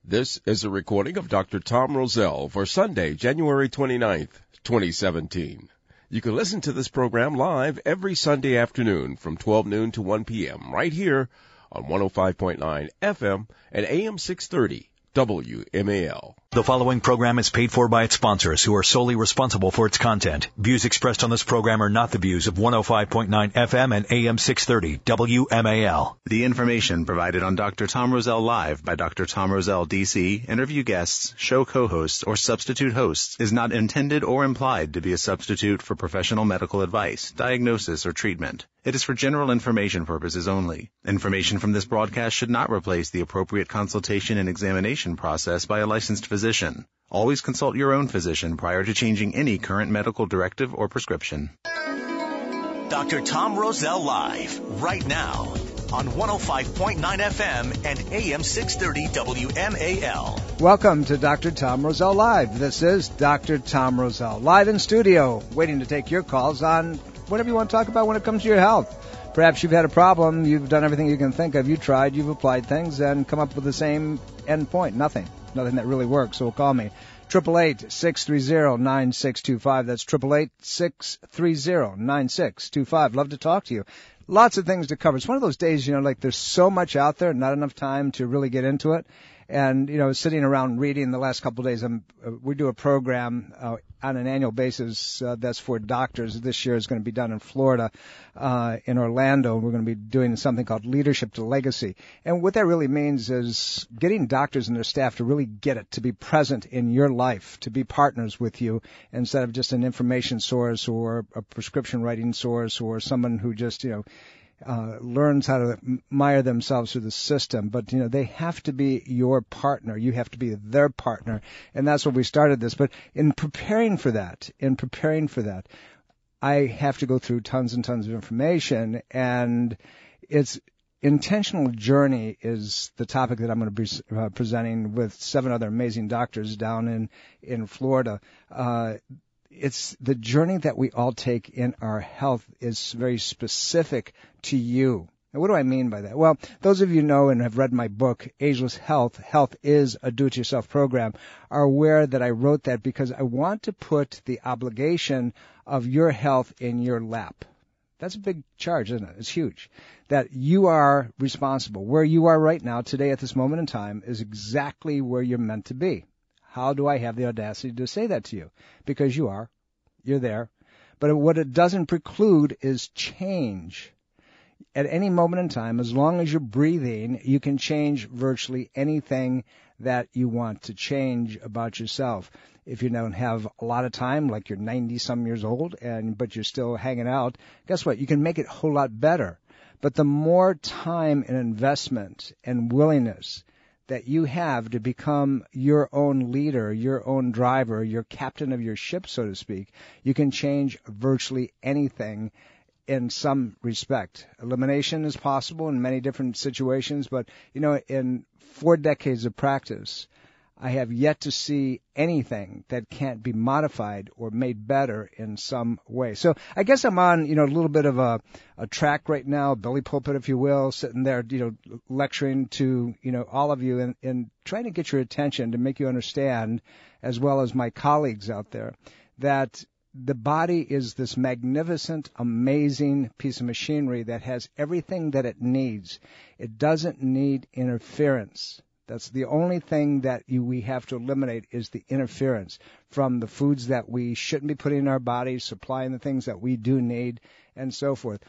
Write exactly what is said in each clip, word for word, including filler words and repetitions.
This is a recording of Doctor Tom Roselle for Sunday, January twenty-ninth, twenty seventeen. You can listen to this program live every Sunday afternoon from twelve noon to one p.m. right here on one oh five point nine F M and A M six thirty W M A L. The following program is paid for by its sponsors, who are solely responsible for its content. Views expressed on this program are not the views of one oh five point nine F M and A M six thirty W M A L. The information provided on Doctor Tom Roselle Live by Doctor Tom Roselle, D C, interview guests, show co-hosts, or substitute hosts is not intended or implied to be a substitute for professional medical advice, diagnosis, or treatment. It is for general information purposes only. Information from this broadcast should not replace the appropriate consultation and examination process by a licensed physician. Always consult your own physician prior to changing any current medical directive or prescription. Doctor Tom Roselle Live, right now, on one oh five point nine F M and A M six thirty W M A L. Welcome to Doctor Tom Roselle Live. This is Doctor Tom Roselle, live in studio, waiting to take your calls on whatever you want to talk about when it comes to your health. Perhaps you've had a problem, you've done everything you can think of, you tried, you've applied things, and come up with the same end point. Nothing. Nothing that really works. So call me. eight eight eight, six three zero, nine six two five. That's eight eight eight, six three zero, nine six two five. Love to talk to you. Lots of things to cover. It's one of those days, you know, like there's so much out there, not enough time to really get into it. And, you know, sitting around reading the last couple of days, I'm, uh, we do a program uh, on an annual basis uh, that's for doctors. This year is going to be done in Florida, uh, in Orlando. We're going to be doing something called Leadership to Legacy. And what that really means is getting doctors and their staff to really get it, to be present in your life, to be partners with you instead of just an information source or a prescription writing source or someone who just, you know, Uh, learns how to mire themselves through the system. But, you know, they have to be your partner. You have to be their partner. And that's what we started this. But in preparing for that, in preparing for that, I have to go through tons and tons of information. And it's intentional journey is the topic that I'm going to be uh, presenting with seven other amazing doctors down in, in Florida. Uh, It's the journey that we all take in our health is very specific to you. Now, what do I mean by that? Well, those of you know and have read my book, Ageless Health, Health is a Do-It-Yourself Program, are aware that I wrote that because I want to put the obligation of your health in your lap. That's a big charge, isn't it? It's huge. That you are responsible. Where you are right now, today at this moment in time, is exactly where you're meant to be. How do I have the audacity to say that to you? Because you are. You're there. But what it doesn't preclude is change. At any moment in time, as long as you're breathing, you can change virtually anything that you want to change about yourself. If you don't have a lot of time, like you're ninety-some years old, and but you're still hanging out, guess what? You can make it a whole lot better. But the more time and investment and willingness that you have to become your own leader, your own driver, your captain of your ship, so to speak, you can change virtually anything in some respect. Elimination is possible in many different situations, but, you know, in four decades of practice, I have yet to see anything that can't be modified or made better in some way. So I guess I'm on, you know, a little bit of a, a track right now, belly pulpit, if you will, sitting there, you know, lecturing to, you know, all of you and, and trying to get your attention to make you understand, as well as my colleagues out there, that the body is this magnificent, amazing piece of machinery that has everything that it needs. It doesn't need interference. That's the only thing that you, we have to eliminate is the interference from the foods that we shouldn't be putting in our bodies, supplying the things that we do need, and so forth.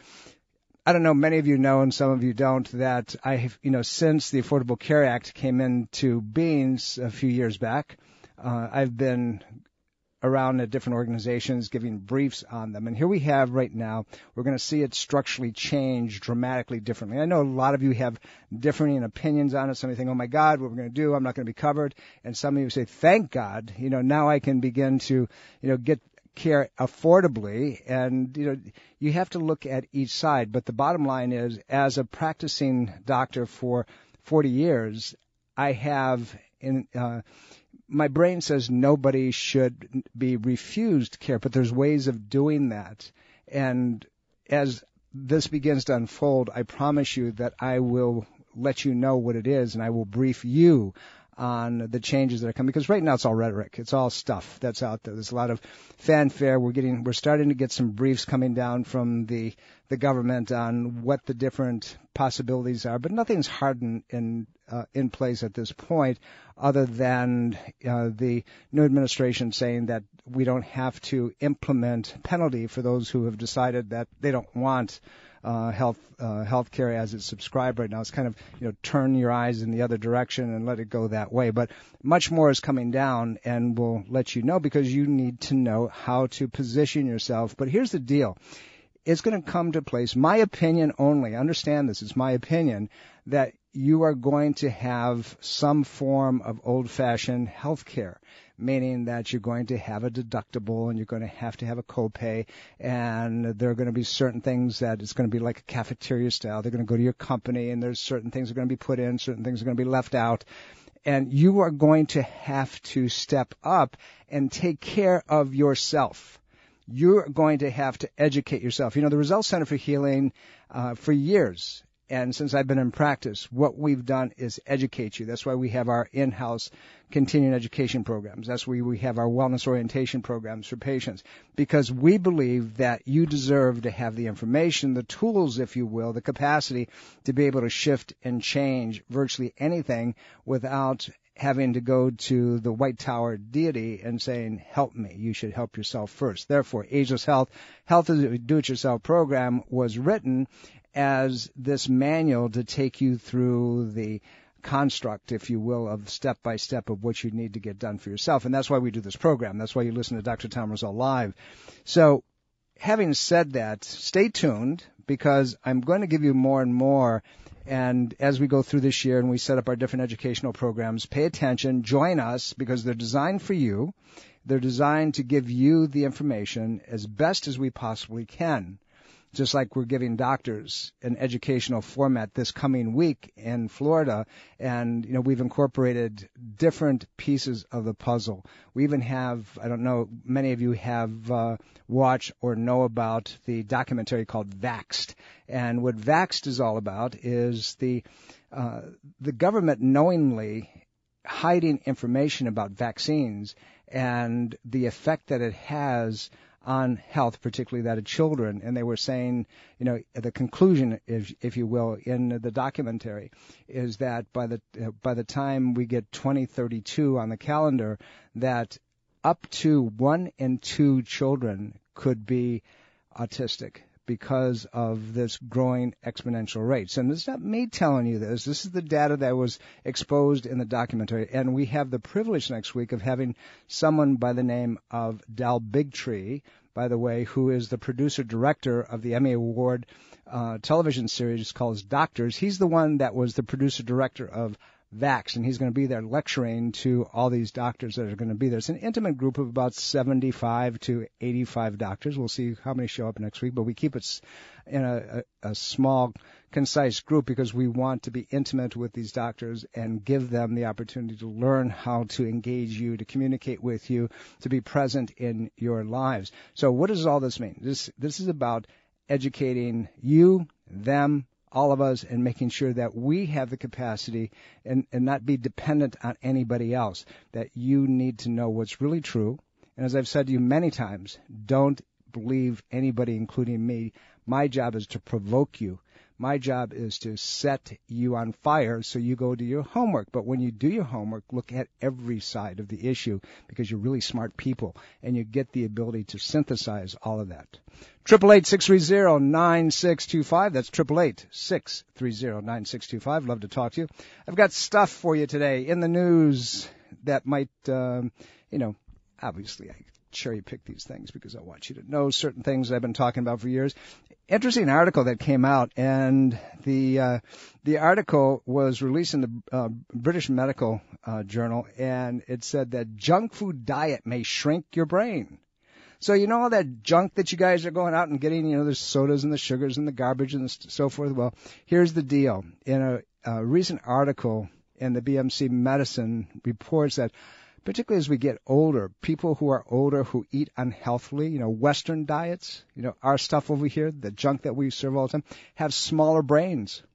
I don't know, many of you know and some of you don't, that I have, you know, since the Affordable Care Act came into being a few years back, uh, I've been around at different organizations giving briefs on them. And here we have right now, we're going to see it structurally change dramatically differently. I know a lot of you have differing opinions on it. Some of you think, oh my God, what we're going to do, I'm not going to be covered. And some of you say, thank God, you know, now I can begin to, you know, get care affordably. And, you know, you have to look at each side. But the bottom line is, as a practicing doctor for forty years, I have in, uh, my brain says nobody should be refused care, but there's ways of doing that. And as this begins to unfold, I promise you that I will let you know what it is, and I will brief you on the changes that are coming, because right now it's all rhetoric. It's all stuff that's out there. There's a lot of fanfare. We're getting, we're starting to get some briefs coming down from the the government on what the different possibilities are, but nothing's hardened in uh, in place at this point, other than uh, the new administration saying that we don't have to implement penalty for those who have decided that they don't want Uh, health uh, health care as it's subscribed right now. It's kind of, you know, turn your eyes in the other direction and let it go that way. But much more is coming down, and we'll let you know, because you need to know how to position yourself. But here's the deal. It's going to come to place, my opinion only, understand this, it's my opinion, that you are going to have some form of old-fashioned health care, meaning that you're going to have a deductible and you're going to have to have a copay, and there are going to be certain things that it's going to be like a cafeteria style. They're going to go to your company, and there's certain things that are going to be put in, certain things are going to be left out. And you are going to have to step up and take care of yourself. You're going to have to educate yourself. You know, the Results Center for Healing, uh, for years, and since I've been in practice, what we've done is educate you. That's why we have our in-house continuing education programs. That's why we have our wellness orientation programs for patients, because we believe that you deserve to have the information, the tools, if you will, the capacity to be able to shift and change virtually anything without having to go to the White Tower deity and saying, help me. You should help yourself first. Therefore, Ageless Health, Health is a Do-It-Yourself program, was written as this manual to take you through the construct, if you will, of step-by-step of what you need to get done for yourself. And that's why we do this program. That's why you listen to Doctor Tom Rosell Live. So having said that, stay tuned, because I'm going to give you more and more. And as we go through this year and we set up our different educational programs, pay attention, join us, because they're designed for you. They're designed to give you the information as best as we possibly can. Just like we're giving doctors an educational format this coming week in Florida. And, you know, we've incorporated different pieces of the puzzle. We even have, I don't know, many of you have uh, watched or know about the documentary called Vaxxed. And what Vaxxed is all about is the uh, the government knowingly hiding information about vaccines and the effect that it has on health, particularly that of children. And they were saying, you know, the conclusion, if, if you will, in the documentary is that by the uh, by the time we get twenty thirty-two on the calendar, that up to one in two children could be autistic because of this growing exponential rates. And this is not me telling you this. This is the data that was exposed in the documentary. And we have the privilege next week of having someone by the name of Dal Bigtree, by the way, who is the producer-director of the Emmy Award uh, television series called Doctors. He's the one that was the producer-director of Vaxxed, and he's going to be there lecturing to all these doctors that are going to be there. It's an intimate group of about seventy-five to eighty-five doctors. We'll see how many show up next week, but we keep it in a, a, a small, concise group because we want to be intimate with these doctors and give them the opportunity to learn how to engage you, to communicate with you, to be present in your lives. So what does all this mean? This this is about educating you, them, all of us, and making sure that we have the capacity and, and not be dependent on anybody else, that you need to know what's really true. And as I've said to you many times, don't believe anybody, including me. My job is to provoke you. My job is to set you on fire so you go do your homework. But when you do your homework, look at every side of the issue, because you're really smart people and you get the ability to synthesize all of that. eight eight eight, six three zero, nine six two five. That's eight eight eight, six three zero, nine six two five. Love to talk to you. I've got stuff for you today in the news that might, um, you know, obviously I cherry pick these things because I want you to know certain things I've been talking about for years. Interesting article that came out, and the uh, the article was released in the uh, British Medical uh, Journal, and it said that junk food diet may shrink your brain. So you know all that junk that you guys are going out and getting, you know, the sodas and the sugars and the garbage and so forth. Well, here's the deal. In a, a recent article in the B M C Medicine reports that particularly as we get older, people who are older who eat unhealthily, you know, Western diets, you know, our stuff over here, the junk that we serve all the time, have smaller brains.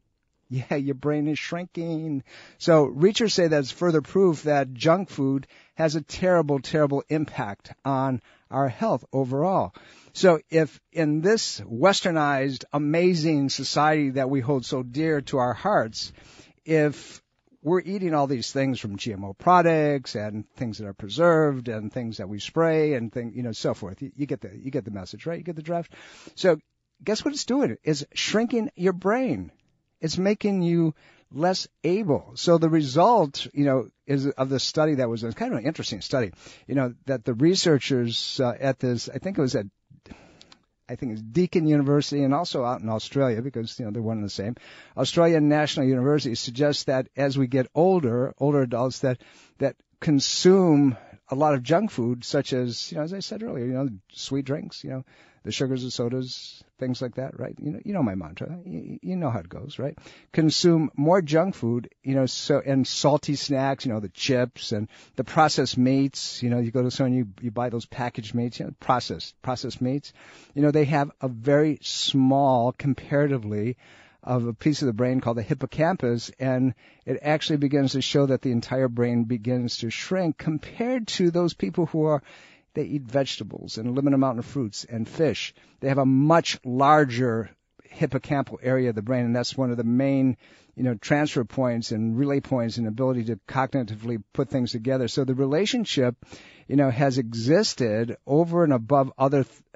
Yeah, your brain is shrinking. So researchers say that's further proof that junk food has a terrible, terrible impact on our health overall. So if in this westernized, amazing society that we hold so dear to our hearts, if we're eating all these things from G M O products and things that are preserved and things that we spray and things, you know, so forth, you, you get the you get the message, right? You get the draft. So guess what it's doing? It's shrinking your brain. It's making you less able. So the result, you know, is of the study that was it's kind of an interesting study, you know, that the researchers uh, at this, I think it was at, I think it's Deakin University and also out in Australia because, you know, they're one and the same. Australian National University suggests that as we get older, older adults that, that consume a lot of junk food, such as, you know, as I said earlier, you know, sweet drinks, you know, the sugars and sodas, things like that, right? You know, you know my mantra. You, you know how it goes, right? Consume more junk food, you know, so and salty snacks, you know, the chips and the processed meats. You know, you go to someone, you you buy those packaged meats, you know, processed processed meats. You know, they have a very small, comparatively, of a piece of the brain called the hippocampus, and it actually begins to show that the entire brain begins to shrink compared to those people who are they eat vegetables and a limited amount of fruits and fish. They have a much larger hippocampal area of the brain, and that's one of the main, you know, transfer points and relay points and ability to cognitively put things together. So the relationship, you know, has existed over and above other th-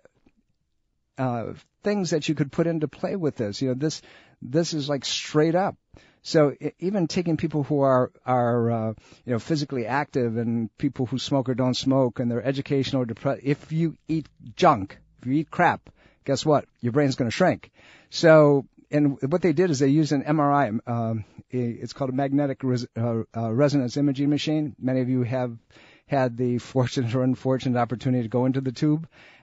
uh, things that you could put into play with this. You know, this this is like straight up. So even taking people who are, are uh, you know, physically active and people who smoke or don't smoke and they're educational or depressed, if you eat junk, if you eat crap, guess what? Your brain's going to shrink. So, and what they did is they used an M R I. Um, it's called a magnetic res- uh, uh, resonance imaging machine. Many of you have had the fortunate or unfortunate opportunity to go into the tube,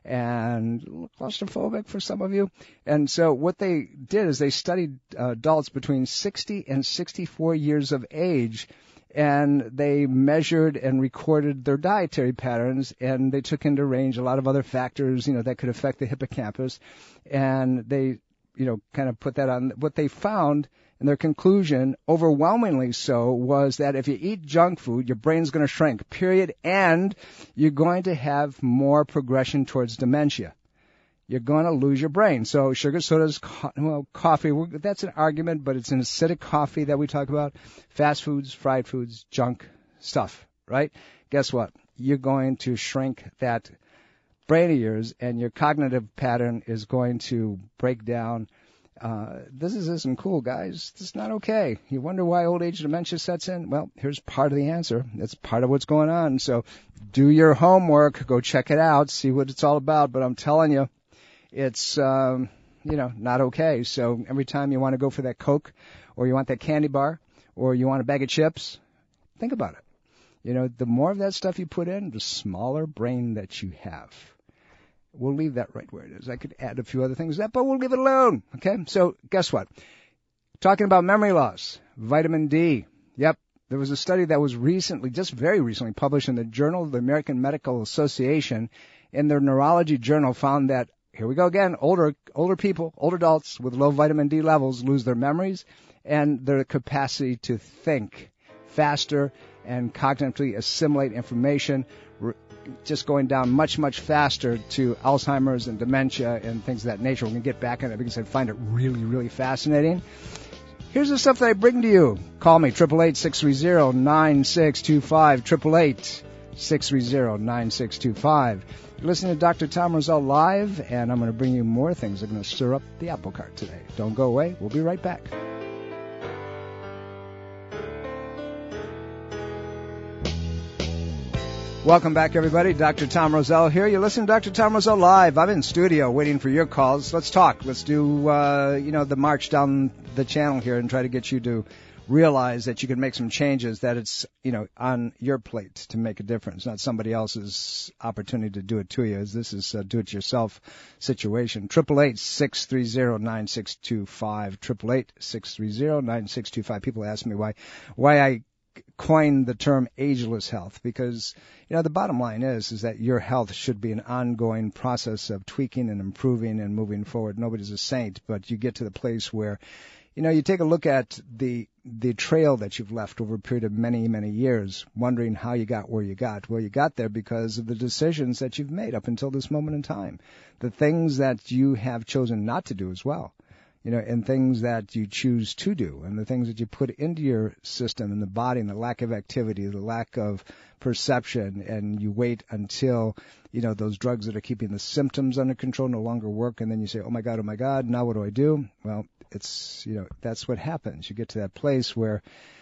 and claustrophobic for some of you. And so what they did is they studied uh, adults between sixty and sixty-four years of age, and they measured and recorded their dietary patterns, and they took into range a lot of other factors, you know, that could affect the hippocampus, and they, you know, kind of put that on. What they found, and their conclusion, overwhelmingly so, was that if you eat junk food, your brain's going to shrink, period, and you're going to have more progression towards dementia. You're going to lose your brain. So sugar, sodas, co- well, coffee, that's an argument, but it's an acidic coffee that we talk about. Fast foods, fried foods, junk stuff, right? Guess what? You're going to shrink that brain of yours, and your cognitive pattern is going to break down. Uh, this is, isn't cool, guys. This is not okay. You wonder why old age dementia sets in? Well, here's part of the answer. That's part of what's going on. So do your homework. Go check it out. See what it's all about. But I'm telling you, it's, um, you know, not okay. So every time you want to go for that Coke or you want that candy bar or you want a bag of chips, think about it. You know, the more of that stuff you put in, the smaller brain that you have. We'll leave that right where it is. I could add a few other things to that, but we'll leave it alone. Okay? So guess what? Talking about memory loss, vitamin D. Yep. There was a study that was recently, just very recently, published in the Journal of the American Medical Association. In their neurology journal found that, here we go again, older older people, older adults with low vitamin D levels lose their memories and their capacity to think faster and cognitively assimilate information, just going down much, much faster to Alzheimer's and dementia and things of that nature. We're going to get back on it because I find it really, really fascinating. Here's the stuff that I bring to you. Call me, eight eight eight, six three zero, nine six two five, eight eight eight, six three zero, nine six two five. You're listening to Doctor Tom Rosell live, and I'm going to bring you more things that are going to stir up the apple cart today. Don't go away. We'll be right back. Welcome back, everybody. Doctor Tom Rosell here. You're listening to Doctor Tom Rosell live. I'm in studio waiting for your calls. Let's talk. Let's do, uh, you know, the march down the channel here and try to get you to realize that you can make some changes, that it's, you know, on your plate to make a difference, not somebody else's opportunity to do it to you. This is a do-it-yourself situation. eight eight eight, six three zero, nine six two five. eight eight eight, six three zero, nine six two five. People ask me why, why I coined the term ageless health, because, you know, the bottom line is, is that your health should be an ongoing process of tweaking and improving and moving forward. Nobody's a saint, but you get to the place where you know, you take a look at the the trail that you've left over a period of many, many years, wondering how you got where you got. Well, you got there because of the decisions that you've made up until this moment in time, the things that you have chosen not to do as well, you know, and things that you choose to do, and the things that you put into your system and the body, and the lack of activity, the lack of perception, and you wait until, you know, those drugs that are keeping the symptoms under control no longer work, and then you say, oh my God, oh my God, now what do I do? Well, it's, you know, that's what happens. You get to that place where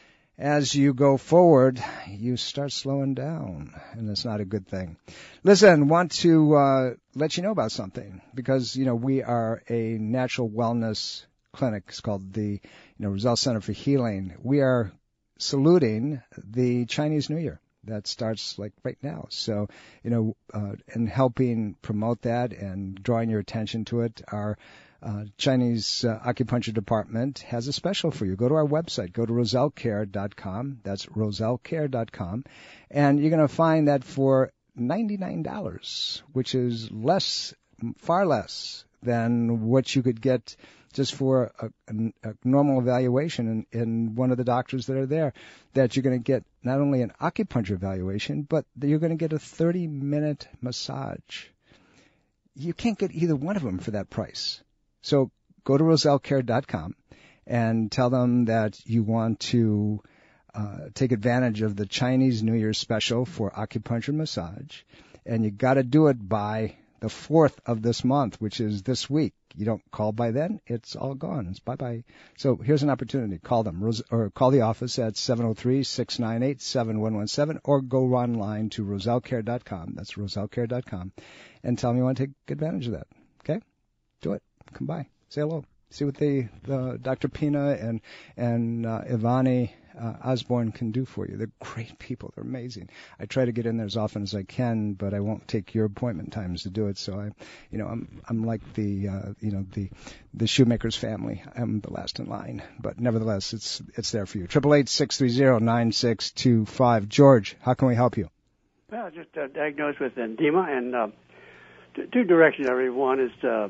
as you go forward, you start slowing down, and it's not a good thing. Listen, want to uh, let you know about something, because, you know, we are a natural wellness clinic. It's called the, you know, Roselle Center for Healing. We are saluting the Chinese New Year. That starts like right now. So, you know, uh, and helping promote that and drawing your attention to it, our uh, Chinese uh, acupuncture department has a special for you. Go to our website. Go to roselle care dot com. That's roselle care dot com. And you're going to find that for ninety-nine dollars, which is less, far less than what you could get just for a, a, a normal evaluation in, in one of the doctors that are there, that you're going to get not only an acupuncture evaluation, but you're going to get a thirty-minute massage. You can't get either one of them for that price. So go to roselle care dot com and tell them that you want to uh, take advantage of the Chinese New Year special for acupuncture massage, and you got to do it by the fourth of this month, which is this week. You don't call by then, it's all gone. It's bye-bye. So here's an opportunity. Call them, or call the office at seven oh three, six nine eight, seven one one seven, or go online to roselle care dot com. That's roselle care dot com, and tell them you want to take advantage of that. Okay? Do it. Come by. Say hello. See what the, the Doctor Pina and and uh, Ivani uh, Osborne can do for you. They're great people. They're amazing. I try to get in there as often as I can, but I won't take your appointment times to do it. So I, you know, I'm I'm like the uh, you know the the shoemaker's family. I'm the last in line, but nevertheless, it's it's there for you. Triple eight six three zero nine six two five. George, how can we help you? Well, just uh, diagnosed with edema, and uh, t- two directions. I read. One is. Uh,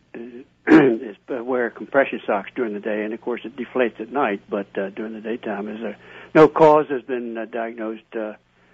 is wear compression socks during the day, and of course it deflates at night, but uh, during the daytime, is there no cause has been uh, diagnosed uh,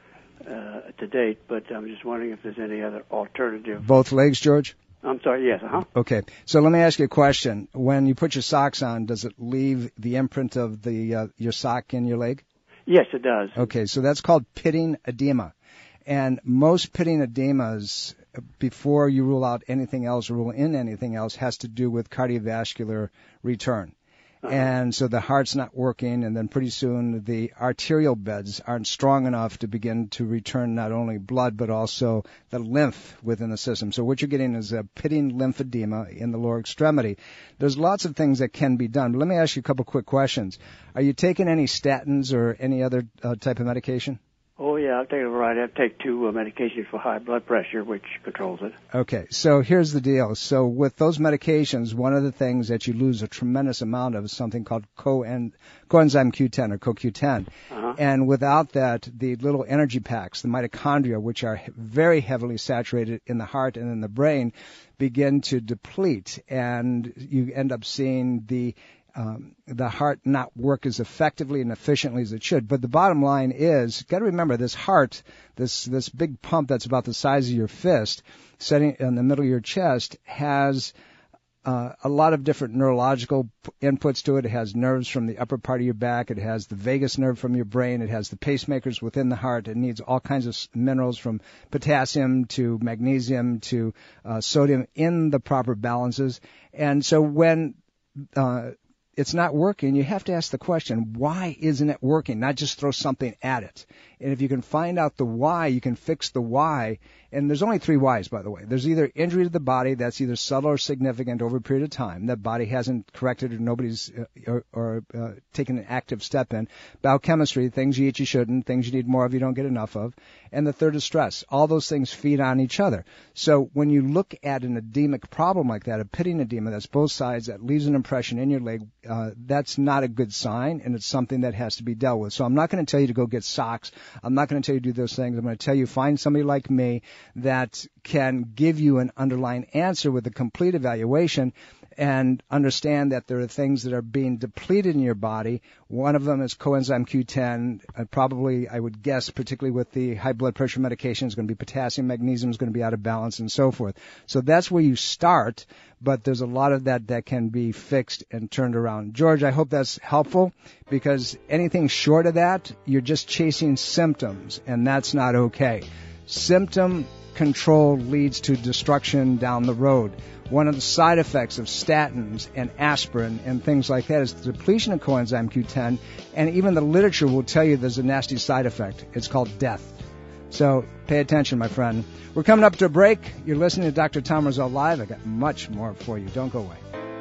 uh, to date, but I'm just wondering if there's any other alternative. Both legs, George? I'm sorry, yes, uh-huh. Okay, so let me ask you a question. When you put your socks on, does it leave the imprint of the uh, your sock in your leg? Yes, it does. Okay, so that's called pitting edema. And most pitting edemas, before you rule out anything else or rule in anything else, has to do with cardiovascular return. Uh-huh. And so the heart's not working, and then pretty soon the arterial beds aren't strong enough to begin to return not only blood but also the lymph within the system. So what you're getting is a pitting lymphedema in the lower extremity. There's lots of things that can be done. But let me ask you a couple quick questions. Are you taking any statins or any other uh, type of medication? Oh, yeah, I'll take a variety. I take two uh, medications for high blood pressure, which controls it. Okay, so here's the deal. So with those medications, one of the things that you lose a tremendous amount of is something called coen- coenzyme Q ten or co Q ten. Uh-huh. And without that, the little energy packs, the mitochondria, which are very heavily saturated in the heart and in the brain, begin to deplete, and you end up seeing the Um, the heart not work as effectively and efficiently as it should. But the bottom line is, you've got to remember, this heart, this this big pump that's about the size of your fist, sitting in the middle of your chest, has uh, a lot of different neurological inputs to it. It has nerves from the upper part of your back. It has the vagus nerve from your brain. It has the pacemakers within the heart. It needs all kinds of minerals, from potassium to magnesium to uh, sodium, in the proper balances. And so when uh, it's not working, you have to ask the question, why isn't it working? Not just throw something at it. And if you can find out the why, you can fix the why. And there's only three whys, by the way. There's either injury to the body that's either subtle or significant over a period of time. That body hasn't corrected or nobody's uh, or, or uh, taken an active step in. Biochemistry, things you eat you shouldn't, things you need more of you don't get enough of. And the third is stress. All those things feed on each other. So when you look at an edemic problem like that, a pitting edema that's both sides, that leaves an impression in your leg, uh, that's not a good sign, and it's something that has to be dealt with. So I'm not going to tell you to go get socks. I'm not going to tell you to do those things. I'm going to tell you, find somebody like me that can give you an underlying answer with a complete evaluation. and understand that there are things that are being depleted in your body. One of them is coenzyme Q ten. Uh, probably, I would guess, particularly with the high blood pressure medication, is going to be potassium, magnesium is going to be out of balance, and so forth. So that's where you start, but there's a lot of that that can be fixed and turned around. George, I hope that's helpful, because anything short of that, you're just chasing symptoms, and that's not okay. Symptom control leads to destruction down the road. One of the side effects of statins and aspirin and things like that is the depletion of coenzyme Q ten, and even the literature will tell you there's a nasty side effect. It's called death. So pay attention, my friend. We're coming up to a break. You're listening to Doctor Tom Rosell Live. I got much more for you. Don't go away.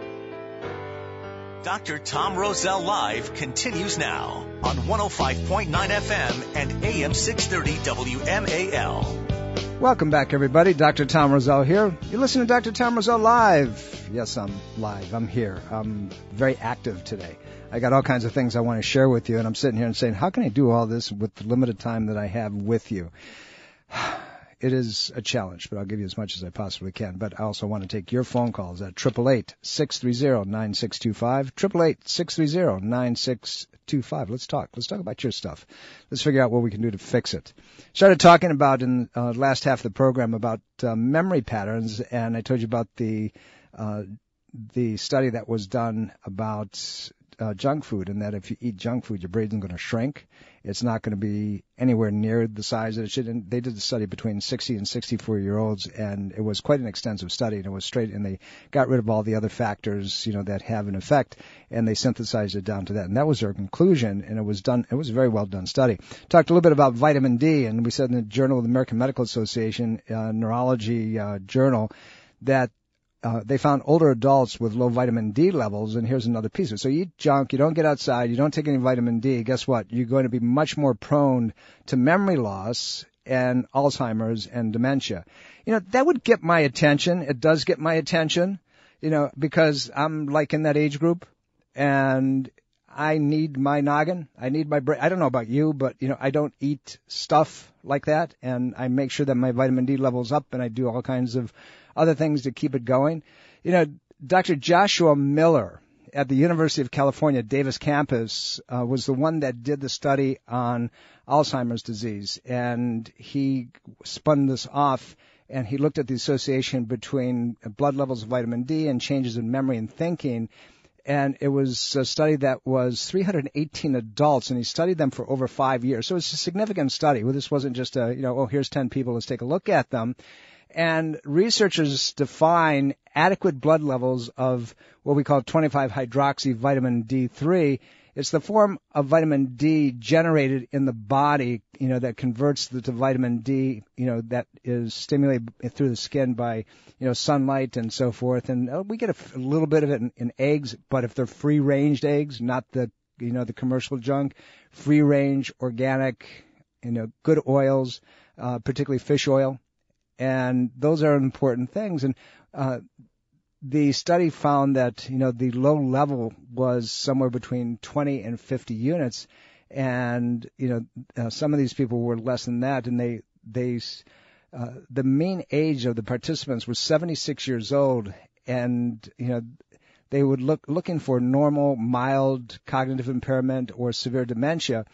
Doctor Tom Rosell Live continues now on one oh five point nine F M and A M six thirty W M A L. Welcome back, everybody. Doctor Tom Rosell here. You're listening to Doctor Tom Rosell Live. Yes, I'm live. I'm here. I'm very active today. I got all kinds of things I want to share with you, and I'm sitting here and saying, how can I do all this with the limited time that I have with you? It is a challenge, but I'll give you as much as I possibly can. But I also want to take your phone calls at eight eight eight, six three zero, nine six two five, eight eight eight, six three zero, nine six two five. Let's talk. Let's talk about your stuff. Let's figure out what we can do to fix it. Started talking about in uh, last half of the program about uh, memory patterns, and I told you about the uh, the study that was done about uh, junk food, and that if you eat junk food, your brain's going to shrink. It's not going to be anywhere near the size that it should. And they did the study between sixty and sixty-four-year-olds, and it was quite an extensive study, and it was straight, and they got rid of all the other factors, you know, that have an effect, and they synthesized it down to that. And that was their conclusion, and it was done, it was a very well done study. Talked a little bit about vitamin D, and we said in the Journal of the American Medical Association, uh, Neurology uh, Journal, that Uh, they found older adults with low vitamin D levels, and here's another piece of it. So you eat junk, you don't get outside, you don't take any vitamin D, guess what? You're going to be much more prone to memory loss and Alzheimer's and dementia. You know, that would get my attention. It does get my attention, you know, because I'm like in that age group, and I need my noggin. I need my brain. I don't know about you, but, you know, I don't eat stuff like that, and I make sure that my vitamin D level's up, and I do all kinds of other things to keep it going. You know, Doctor Joshua Miller at the University of California, Davis campus, uh, was the one that did the study on Alzheimer's disease, and he spun this off, and he looked at the association between blood levels of vitamin D and changes in memory and thinking. And it was a study that was three hundred eighteen adults, and he studied them for over five years. So it's a significant study. Well, this wasn't just a, you know, oh, here's ten people, let's take a look at them. And researchers define adequate blood levels of what we call twenty-five hydroxy vitamin D three. It's the form of vitamin D generated in the body, you know, that converts the, to vitamin D, you know, that is stimulated through the skin by, you know, sunlight and so forth. And uh, we get a, a little bit of it in, in eggs, but if they're free-range eggs, not the, you know, the commercial junk, free-range, organic, you know, good oils, uh, particularly fish oil. And those are important things. And uh, the study found that, you know, the low level was somewhere between twenty and fifty units. And, you know, uh, some of these people were less than that. And they, they, uh, the mean age of the participants was seventy-six years old. And, you know, they would look, looking for normal, mild cognitive impairment or severe dementia.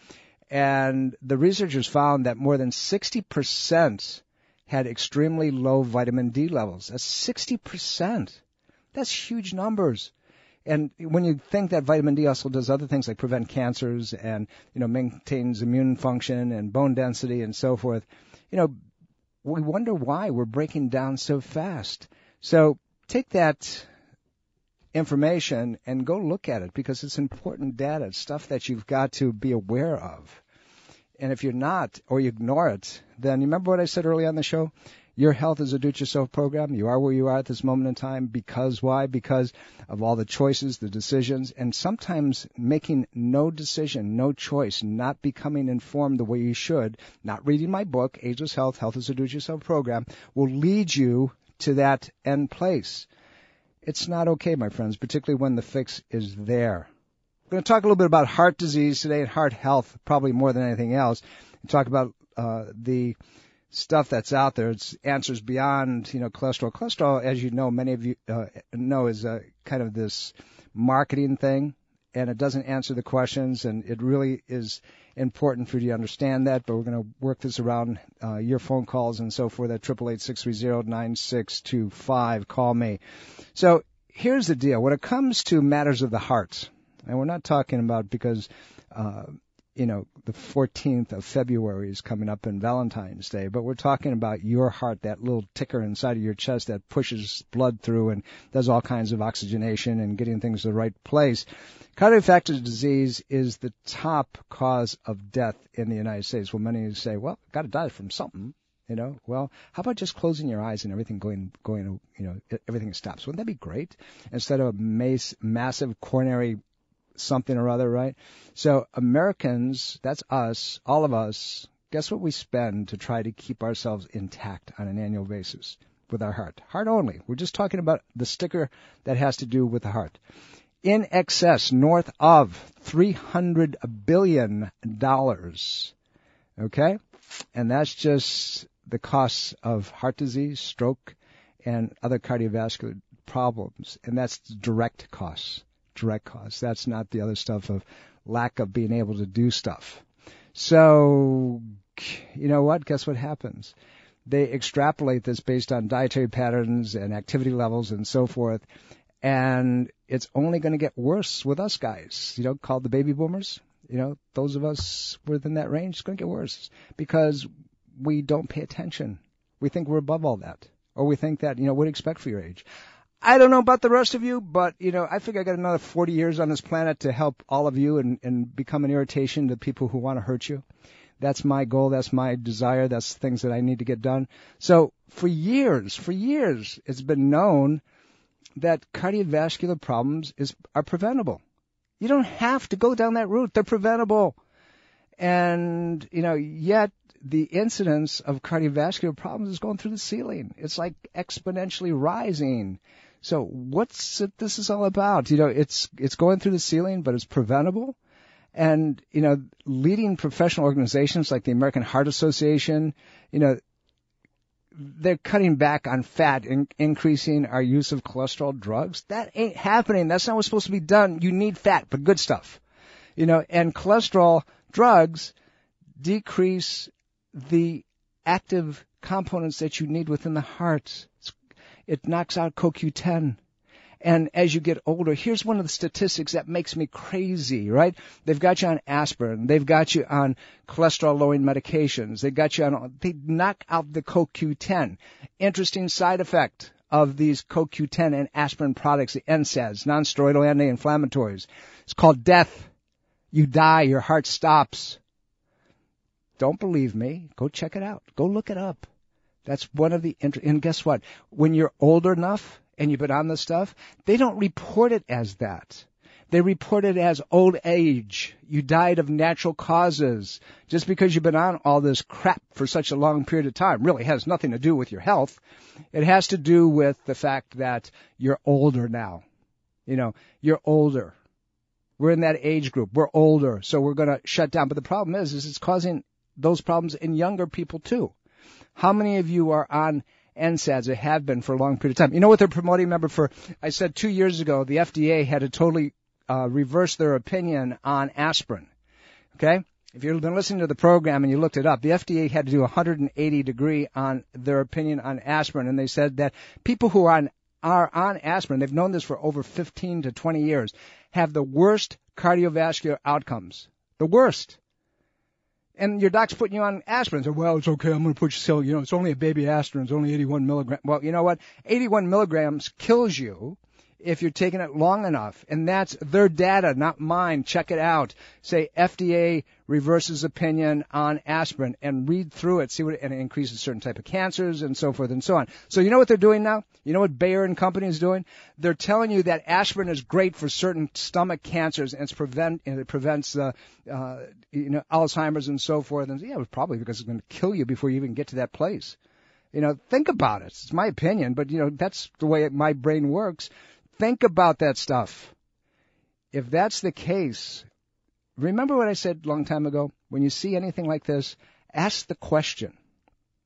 And the researchers found that more than sixty percent had extremely low vitamin D levels. That's sixty percent. That's huge numbers. And when you think that vitamin D also does other things like prevent cancers and, you know, maintains immune function and bone density and so forth, you know, we wonder why we're breaking down so fast. So take that information and go look at it, because it's important data. It's stuff that you've got to be aware of. And if you're not, or you ignore it, then you remember what I said earlier on the show? Your health is a do-it-yourself program. You are where you are at this moment in time. Because why? Because of all the choices, the decisions, and sometimes making no decision, no choice, not becoming informed the way you should, not reading my book, Ageless Health, Health is a Do-it-yourself program, will lead you to that end place. It's not okay, my friends, particularly when the fix is there. We're going to talk a little bit about heart disease today and heart health, probably more than anything else. We'll talk about uh, the stuff that's out there. It's answers beyond, you know, cholesterol. Cholesterol, as you know, many of you uh, know, is a kind of this marketing thing, and it doesn't answer the questions, and it really is important for you to understand that, but we're going to work this around uh, your phone calls and so forth at eight eight eight, six three zero, nine six two five. Call me. So here's the deal. When it comes to matters of the heart, and we're not talking about because, uh, you know, the fourteenth of February is coming up in Valentine's Day, but we're talking about your heart, that little ticker inside of your chest that pushes blood through and does all kinds of oxygenation and getting things to the right place. Cardiovascular disease is the top cause of death in the United States. Well, many say, well, got to die from something, you know. Well, how about just closing your eyes and everything going, going, you know, everything stops? Wouldn't that be great? Instead of a mass, massive coronary something or other, right? So Americans, that's us, all of us, guess what we spend to try to keep ourselves intact on an annual basis with our heart? Heart only. We're just talking about the sticker that has to do with the heart. In excess, north of three hundred billion dollars. Okay? And that's just the costs of heart disease, stroke, and other cardiovascular problems. And that's direct costs. Direct costs. That's not the other stuff of lack of being able to do stuff. So, you know what? Guess what happens? They extrapolate this based on dietary patterns and activity levels and so forth. And it's only going to get worse with us guys, you know, called the baby boomers. You know, those of us within that range, it's going to get worse because we don't pay attention. We think we're above all that. Or we think that, you know, what do you expect for your age? I don't know about the rest of you, but, you know, I figure I got another forty years on this planet to help all of you and, and become an irritation to people who want to hurt you. That's my goal. That's my desire. That's things that I need to get done. So for years, for years, it's been known that cardiovascular problems is are preventable. You don't have to go down that route. They're preventable. And, you know, yet the incidence of cardiovascular problems is going through the ceiling. It's like exponentially rising. So what's it, this is all about? You know, it's it's going through the ceiling, but it's preventable. And, you know, leading professional organizations like the American Heart Association, you know, they're cutting back on fat and increasing our use of cholesterol drugs. That ain't happening. That's not what's supposed to be done. You need fat, but good stuff. You know, and cholesterol drugs decrease the active components that you need within the heart. It knocks out C O Q ten. And as you get older, here's one of the statistics that makes me crazy, right? They've got you on aspirin. They've got you on cholesterol-lowering medications. They've got you on, they knock out the C O Q ten. Interesting side effect of these C O Q ten and aspirin products, the N SAIDs, non-steroidal anti-inflammatories. It's called death. You die, your heart stops. Don't believe me? Go check it out. Go look it up. That's one of the, int- and guess what? When you're older enough, and you've been on this stuff, they don't report it as that. They report it as old age. You died of natural causes. Just because you've been on all this crap for such a long period of time really has nothing to do with your health. It has to do with the fact that you're older now. You know, you're older. We're in that age group. We're older, so we're going to shut down. But the problem is, is it's causing those problems in younger people too. How many of you are on N SAIDs or have been for a long period of time? You know what they're promoting? Remember, for I said two years ago, the F D A had to totally uh, reverse their opinion on aspirin. Okay? If you've been listening to the program and you looked it up, the F D A had to do a one hundred eighty degree on their opinion on aspirin, and they said that people who are on are on aspirin, they've known this for over fifteen to twenty years, have the worst cardiovascular outcomes. The worst. And your doc's putting you on aspirin. So, well, it's okay. I'm going to put you still. You know, it's only a baby aspirin. It's only eighty-one milligrams. Well, you know what? eighty-one milligrams kills you if you're taking it long enough. And that's their data, not mine. Check it out. Say F D A reverses opinion on aspirin, and read through it. See what, and it increases certain type of cancers and so forth and so on. So you know what they're doing now? You know what Bayer and Company is doing? They're telling you that aspirin is great for certain stomach cancers, and it's prevent and it prevents uh, uh, you know Alzheimer's and so forth. And yeah, it was probably because it's going to kill you before you even get to that place. You know, think about it. It's my opinion, but you know that's the way my brain works. Think about that stuff. If that's the case, remember what I said a long time ago? When you see anything like this, ask the question.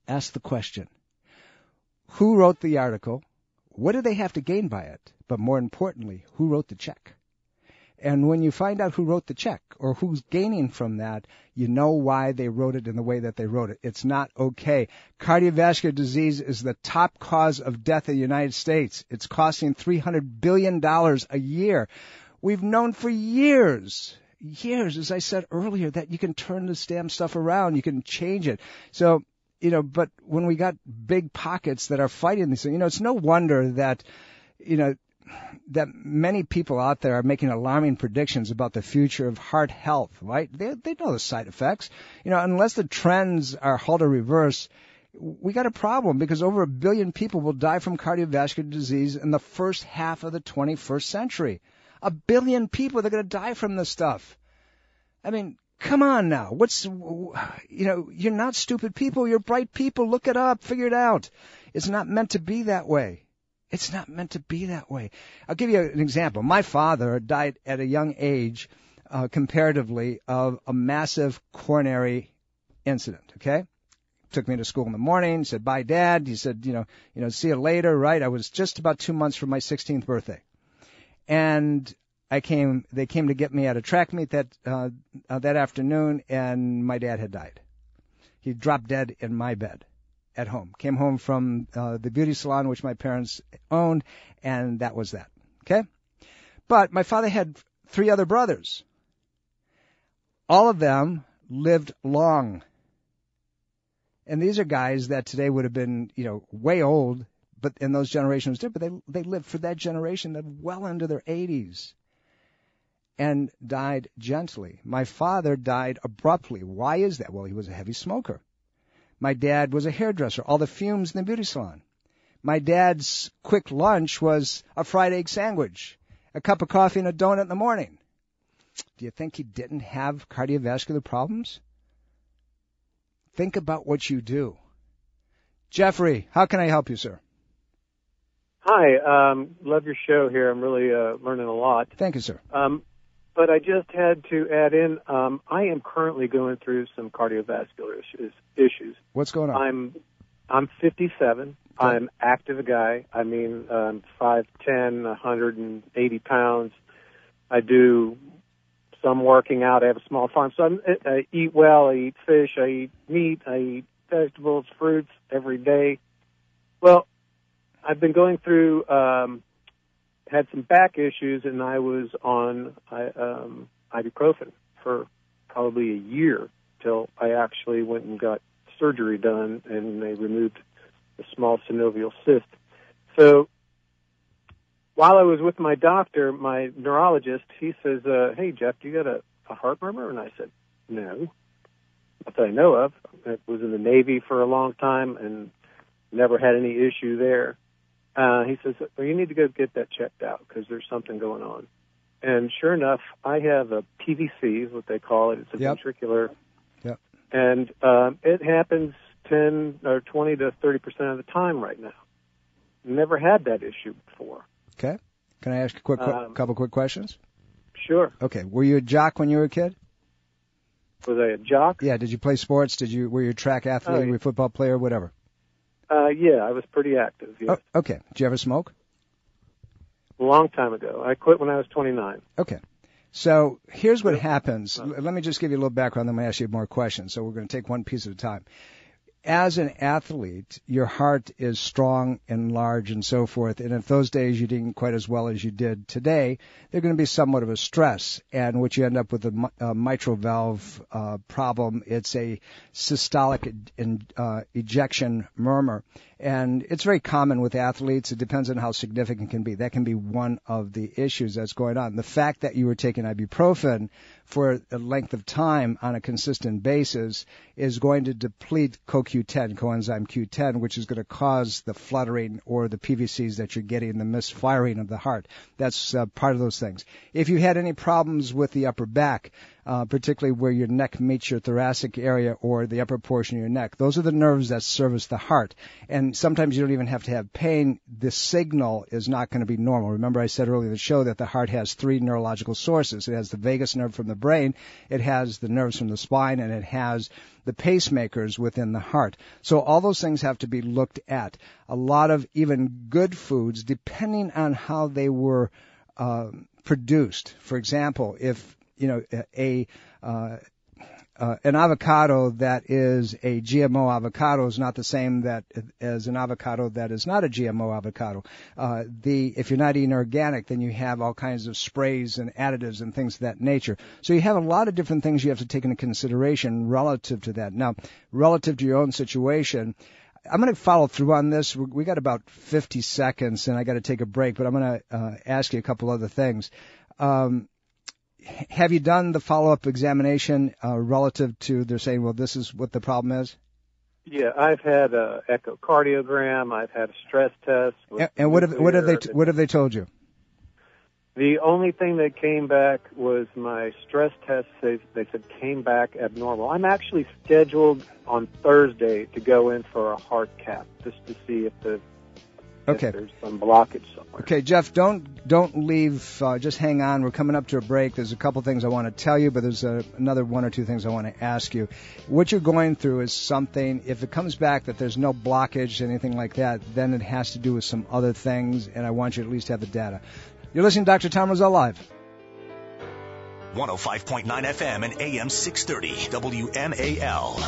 ask the question, who wrote the article? What do they have to gain by it? But more importantly, who wrote the check? And when you find out who wrote the check or who's gaining from that, you know why they wrote it in the way that they wrote it. It's not okay. Cardiovascular disease is the top cause of death in the United States. It's costing three hundred billion dollars a year. We've known for years, years, as I said earlier, that you can turn this damn stuff around. You can change it. So, you know, but when we got big pockets that are fighting this, you know, it's no wonder that, you know, that many people out there are making alarming predictions about the future of heart health, right? They they know the side effects. You know, unless the trends are halt or reverse, we got a problem because over a billion people will die from cardiovascular disease in the first half of the twenty-first century. A billion people, they're going to die from this stuff. I mean, come on now. What's, you know, you're not stupid people. You're bright people. Look it up. Figure it out. It's not meant to be that way. It's not meant to be that way. I'll give you an example. My father died at a young age, uh, comparatively, of a massive coronary incident, okay? Took me to school in the morning, said, bye, Dad. He said, you know, you know, see you later, right? I was just about two months from my sixteenth birthday. And I came, they came to get me at a track meet that, uh, uh, that afternoon, and my dad had died. He dropped dead in my bed at home. Came home from uh, the beauty salon, which my parents owned, and that was that. Okay? But my father had three other brothers. All of them lived long. And these are guys that today would have been, you know, way old, but in those generations did, but they they lived for that generation well into their eighties and died gently. My father died abruptly. Why is that? Well, he was a heavy smoker. My dad was a hairdresser, all the fumes in the beauty salon. My dad's quick lunch was a fried egg sandwich, a cup of coffee and a donut in the morning. Do you think he didn't have cardiovascular problems? Think about what you do. Jeffrey, how can I help you, sir? Hi, um, love your show here. I'm really uh, learning a lot. Thank you, sir. Um, but I just had to add in, um, I am currently going through some cardiovascular issues. issues. What's going on? I'm I'm fifty-seven. Okay. I'm active guy. I mean, um, five ten, one hundred eighty pounds. I do some working out. I have a small farm. So I'm, I eat well. I eat fish. I eat meat. I eat vegetables, fruits every day. Well, I've been going through, um, had some back issues, and I was on um, ibuprofen for probably a year till I actually went and got surgery done, and they removed a small synovial cyst. So while I was with my doctor, my neurologist, he says, uh, hey, Jeff, do you got a, a heart murmur? And I said, no, not that I know of. I was in the Navy for a long time and never had any issue there. Uh, he says, well, you need to go get that checked out because there's something going on. And sure enough, I have a P V C, is what they call it. It's a yep. ventricular. Yep. And um, it happens ten or twenty to thirty percent of the time right now. Never had that issue before. Okay. Can I ask a quick, Um, couple quick questions? Sure. Okay. Were you a jock when you were a kid? Was I a jock? Yeah. Did you play sports? Did you, were you a track athlete? Oh, Were you a football player? Whatever. Uh, yeah, I was pretty active, yes. Oh, okay. Did you ever smoke? A long time ago. I quit when I was twenty-nine. Okay. So here's what happens. L- Let me just give you a little background, then I'm going to ask you more questions. So we're going to take one piece at a time. As an athlete, your heart is strong and large and so forth. And if those days you didn't quite as well as you did today, they're going to be somewhat of a stress. And what you end up with a, a mitral valve uh, problem, it's a systolic in, uh, ejection murmur. And it's very common with athletes. It depends on how significant it can be. That can be one of the issues that's going on. The fact that you were taking ibuprofen for a length of time on a consistent basis is going to deplete co Q ten, coenzyme Q ten, which is going to cause the fluttering or the P V Cs that you're getting, the misfiring of the heart. That's uh, part of those things. If you had any problems with the upper back, uh, particularly where your neck meets your thoracic area or the upper portion of your neck. Those are the nerves that service the heart. And sometimes you don't even have to have pain. The signal is not going to be normal. Remember I said earlier in the show that the heart has three neurological sources. It has the vagus nerve from the brain, it has the nerves from the spine, and it has the pacemakers within the heart. So all those things have to be looked at. A lot of even good foods, depending on how they were uh, produced. For example, if you know a uh, uh, an avocado that is a G M O avocado is not the same that as an avocado that is not a G M O avocado. Uh, the if you're not eating organic, then you have all kinds of sprays and additives and things of that nature. So you have a lot of different things you have to take into consideration relative to that. Now, relative to your own situation, I'm going to follow through on this. We got about fifty seconds, and I got to take a break, but I'm going to uh, ask you a couple other things. Um, have you done the follow-up examination uh, relative to they're saying, well, this is what the problem is? Yeah, I've had a echocardiogram. I've had a stress test. And, and what have what have they what have they told you? The only thing that came back was my stress test. They, they said came back abnormal. I'm actually scheduled on Thursday to go in for a heart cath just to see if the okay. if there's some blockage somewhere. Okay, Jeff, don't don't leave. Uh, just hang on. We're coming up to a break. There's a couple things I want to tell you, but there's a, another one or two things I want to ask you. What you're going through is something. If it comes back that there's no blockage, anything like that, then it has to do with some other things, and I want you to at least have the data. You're listening to Doctor Tom Rosell Live. one oh five point nine F M and A M six thirty W M A L.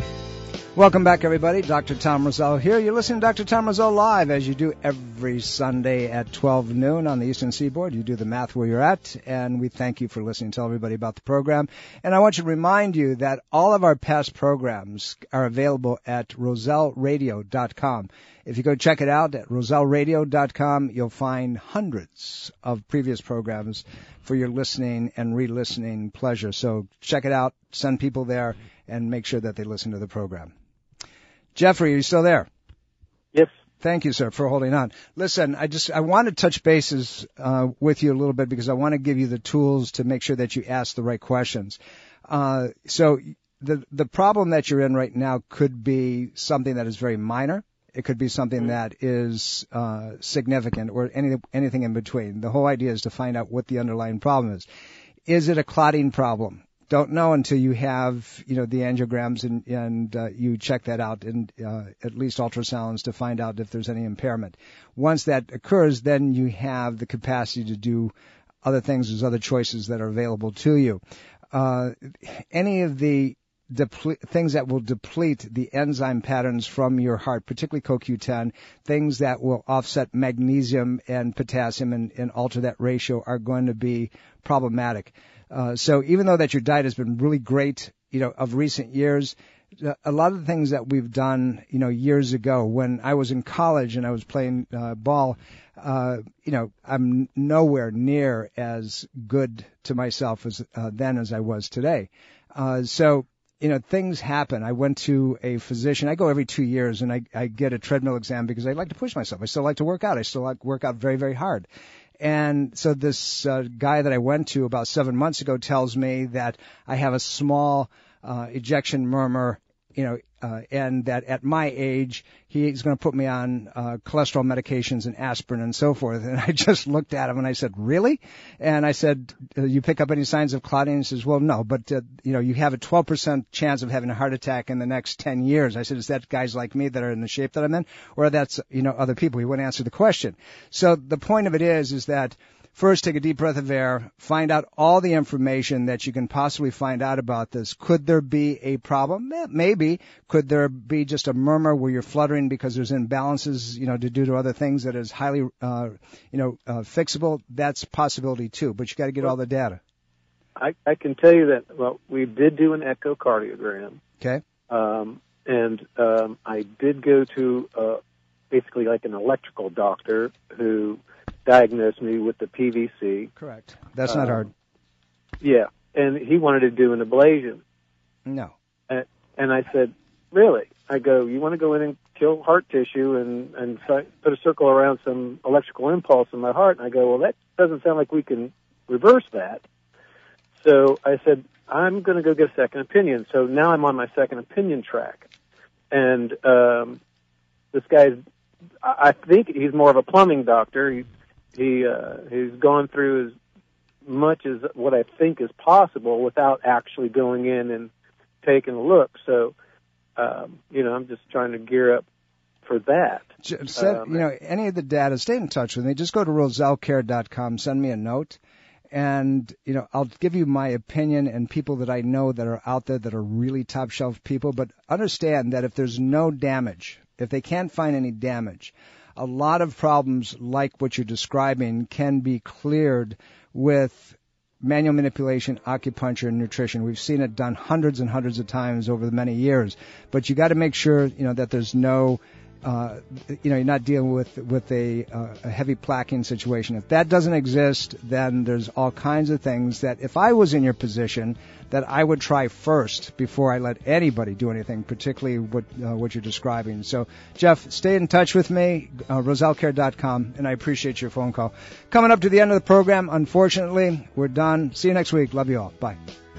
Welcome back, everybody. Doctor Tom Rosell here. You're listening to Doctor Tom Rosell Live, as you do every Sunday at twelve noon on the Eastern Seaboard. You do the math where you're at, and we thank you for listening. Tell everybody about the program. And I want to remind you that all of our past programs are available at rosell radio dot com. If you go check it out at rosell radio dot com, you'll find hundreds of previous programs for your listening and re-listening pleasure. So check it out, send people there, and make sure that they listen to the program. Jeffrey, are you still there? Yes. Thank you, sir, for holding on. Listen, I just I want to touch bases uh, with you a little bit because I want to give you the tools to make sure that you ask the right questions. Uh, so the the problem that you're in right now could be something that is very minor. It could be something that is uh, significant or any, anything in between. The whole idea is to find out what the underlying problem is. Is it a clotting problem? Don't know until you have, you know, the angiograms and, and uh, you check that out and uh, at least ultrasounds to find out if there's any impairment. Once that occurs, then you have the capacity to do other things. There's other choices that are available to you. Uh, any of the Deple- things that will deplete the enzyme patterns from your heart, particularly C O Q ten, things that will offset magnesium and potassium and, and alter that ratio are going to be problematic. Uh, so even though that your diet has been really great, you know, of recent years, a lot of the things that we've done, you know, years ago when I was in college and I was playing uh, ball, uh, you know, I'm nowhere near as good to myself as uh, then as I was today. Uh, so You know, things happen. I went to a physician. I go every two years, and I, I get a treadmill exam because I like to push myself. I still like to work out. I still like to work out very, very hard. And so this uh, guy that I went to about seven months ago tells me that I have a small uh, ejection murmur, you know, uh, and that at my age, he's going to put me on uh, cholesterol medications and aspirin and so forth. And I just looked at him and I said, really? And I said, uh, you pick up any signs of clotting? And he says, well, no, but, uh, you know, you have a twelve percent chance of having a heart attack in the next ten years. I said, is that guys like me that are in the shape that I'm in? Or that's, you know, other people? He wouldn't answer the question. So the point of it is, is that first, take a deep breath of air, find out all the information that you can possibly find out about this. Could there be a problem? Maybe. Could there be just a murmur where you're fluttering because there's imbalances, you know, due to other things that is highly, uh, you know, uh, fixable? That's a possibility too, but you got to get all the data. I, I can tell you that, well, we did do an echocardiogram. Okay. Um, and um, I did go to uh, basically like an electrical doctor who diagnosed me with the P V C. Correct. That's not um, hard. Yeah, and he wanted to do an ablation. No. And, and I said, really? I go, you want to go in and kill heart tissue and, and put a circle around some electrical impulse in my heart? And I go, well, that doesn't sound like we can reverse that. So I said, I'm going to go get a second opinion. So now I'm on my second opinion track. And um, this guy's, I think he's more of a plumbing doctor. He, he uh, he's gone through as much as what I think is possible without actually going in and taking a look. So, um, you know, I'm just trying to gear up for that. Send, um, you know, any of the data, stay in touch with me. Just go to roselle care dot com, send me a note, and, you know, I'll give you my opinion and people that I know that are out there that are really top shelf people. But understand that if there's no damage, if they can't find any damage, a lot of problems like what you're describing can be cleared with manual manipulation, acupuncture, and nutrition. We've seen it done hundreds and hundreds of times over the many years. But you got to make sure, you know, that there's no Uh, you know, you're not dealing with with a, uh, a heavy plaquing situation. If that doesn't exist, then there's all kinds of things that, if I was in your position, that I would try first before I let anybody do anything, particularly what uh, what you're describing. So, Jeff, stay in touch with me, uh, roselle care dot com, and I appreciate your phone call. Coming up to the end of the program, unfortunately, we're done. See you next week. Love you all. Bye.